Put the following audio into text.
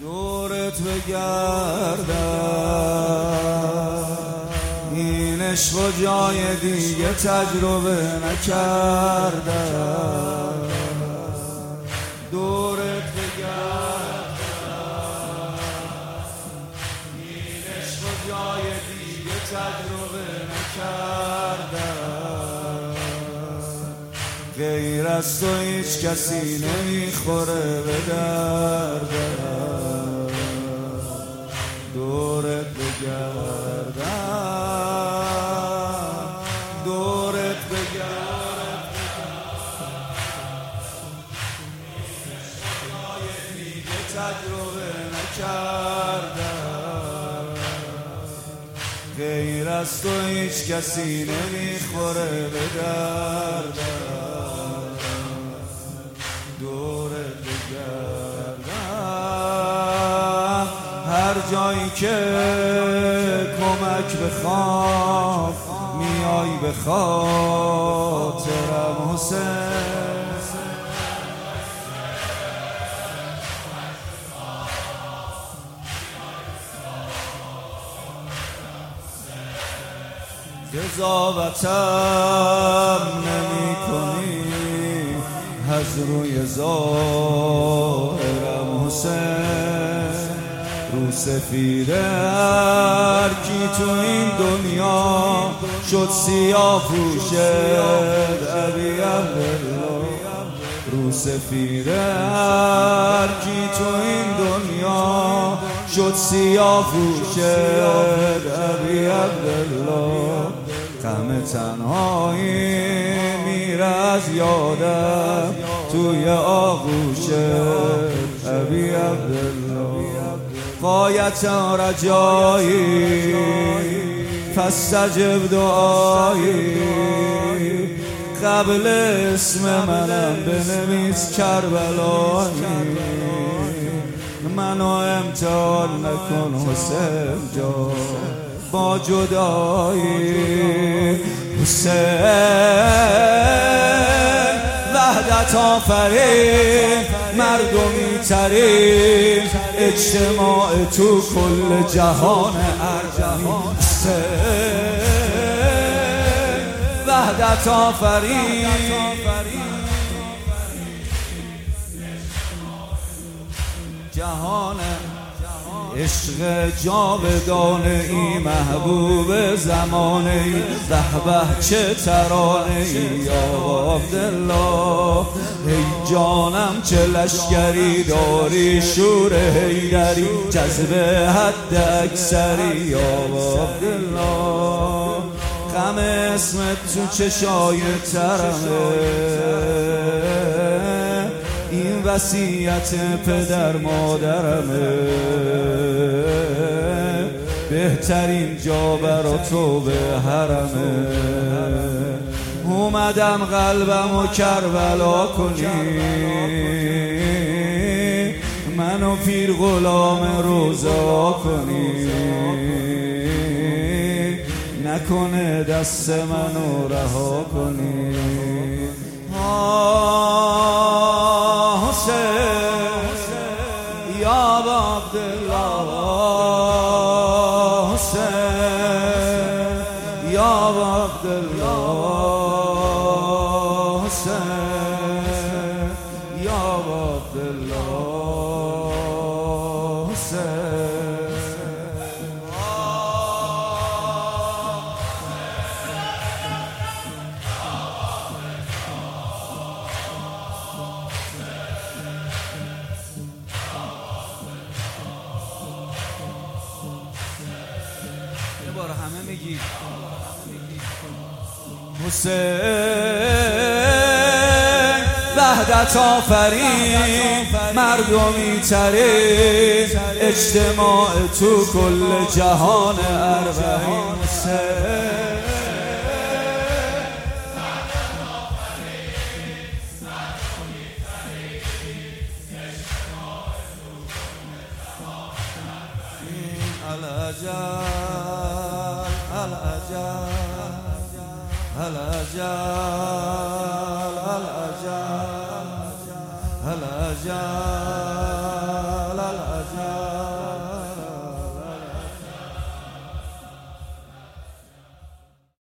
دورت بگردم، این عشق و جای دیگه تجربه نکردم. دورت بگردم، این عشق و جای دیگه تجربه نکردم. غیر از تو هیچ کسی نمیخوره به دردم. دورت بگردم، دورت بگردم، دیگه تجربه نکردم. غیر از تو هیچ کسی نمیخوره به دردم. دورت بگردم، هر جایی که کمک بخوام میای به خاطرم حسین. قضاوتم نمی کنی از روی ظاهرم حسین. رو سفید هر کی تو این دنیا شد سیاه پوشت ابی عبدالله. رو سفید هر کی تو این دنیا شد سیاه پوشت ابی عبدالله. غم تنهایی میره از یادم توی آغوش ابی عبدالله. غایت رجایی فاستجب دعایی، قبل اسم منم بنویس کربلایی. منو امتحان نکن حسین جان با جدایی. حسین وحدت آفرین، مردمی ترین اجتماع تو کل جهان ارجحان. حسین وحدت آفرین، جهان عشق جاودانه ای، محبوب زمانه ای. به به چه ترانه ای یا عبدالله. ای جانم چه لشکری داری، شور حیدری جذب حد اکثری یا عبدالله. غم اسمت تو چشای ترمه، این وصیت پدر مادرمه. بهترین جا برا تو به حرمه. اومدم قلبمو کربلا کنی، منو پیر غلام روزا کنی. نکنه دست منو رها کنی. یا عبدالله حسین، یا عبدالله حسین، یا عبدالله حسین. همه میگی حسین وحدت آفرین، مردمی ترین اجتماع تو کل جهان اربعین. حسین الأجل الأجل الأجل الأجل